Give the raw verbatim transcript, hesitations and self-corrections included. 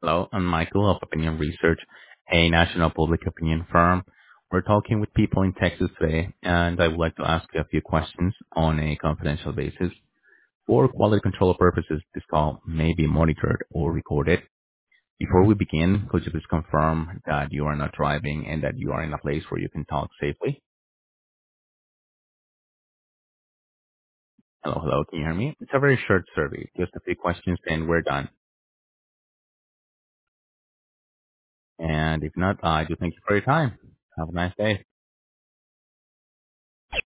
Hello, I'm Michael of Opinion Research, a national public opinion firm. We're talking with people in Texas today, and I would like to ask you a few questions on a confidential basis. For quality control purposes, this call may be monitored or recorded. Before we begin, could you please confirm that you are not driving and that you are in a place where you can talk safely? Hello, hello, can you hear me? It's a very short survey, just a few questions, and we're done. And if not, I do thank you for your time. Have a nice day.